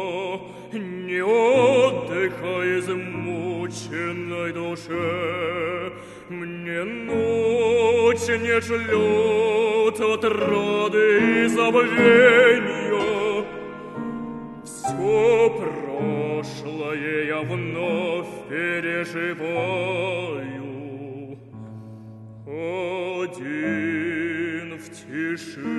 не отдыха измученной душе. Мне ночь не шлет отрады и забвенья. Все прошлое я вновь переживаю. Один в тиши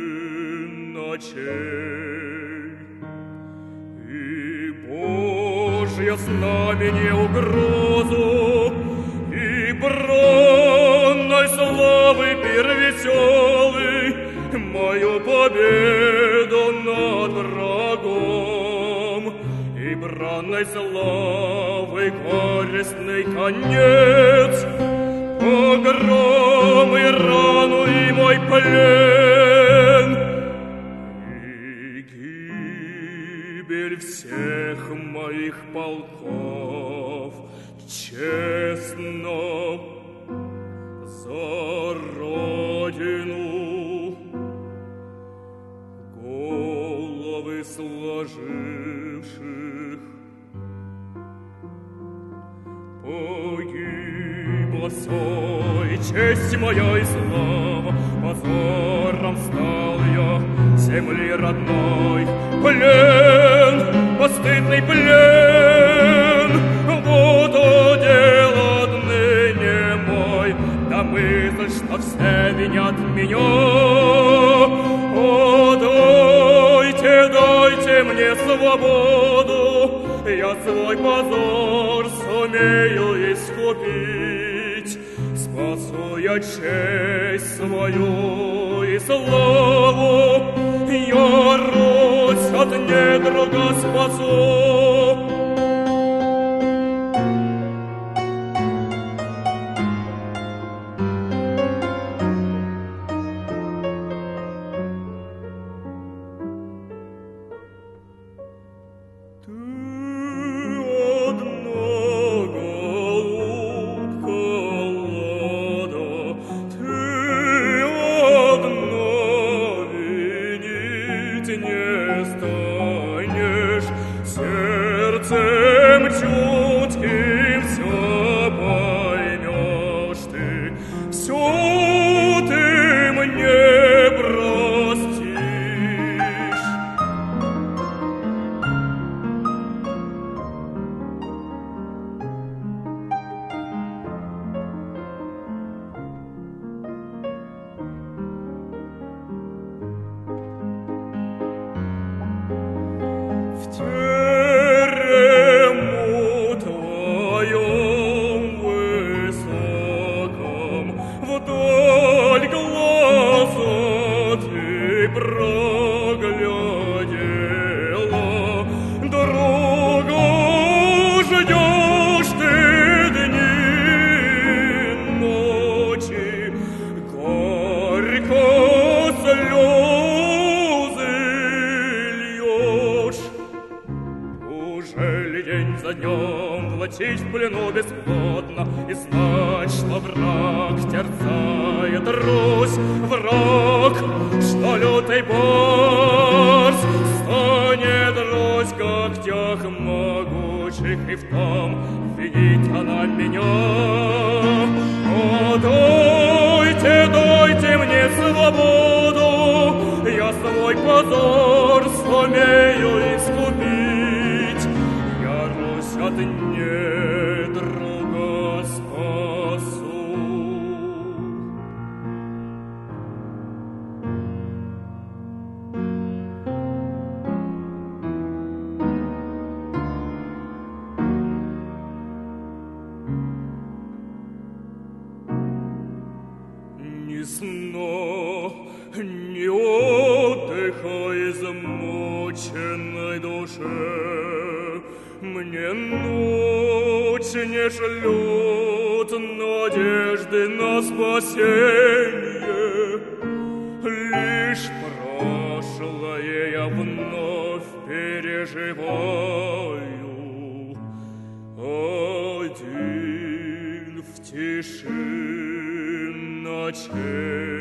ночей. И Божье знамение угрозу, и бранной славы пир веселый, мою победу над врагом, и бранной славы горестный конец, погром и рану и мой плен, и гибель всех моих полков честно за Родину головы сложивших. Погибла все, и честь моя, и слава, позором стал я земли родной. Плен, постыдный плен, вот удел отныне мой, да мысль, что все винят меня. О, дайте мне свободу, я свой позор сумею искупить. Спасу я честь свою и славу, я Русь от недруга спасу. Сердцем чутким все поймешь ты, все ты мне простишь. В терему твоем высоком вдоль глаза ты проглядела, дорогу ждешь ты дни ночи, горько слезы льешь. Ужели день за днем влачить в плену бесплодно, и знать, что враг терзает Русь, враг, что лютый борс станет Русь в когтях могучих, и в том винит она меня. О, дайте мне свободу, я свой позор сумею искупить. Я Русь от недруга спасу. Ни сна, ни отдыха измученной душе. Мне ночь не шлет надежды на спасение. Лишь прошлое я вновь переживаю. Один в тиши ночей.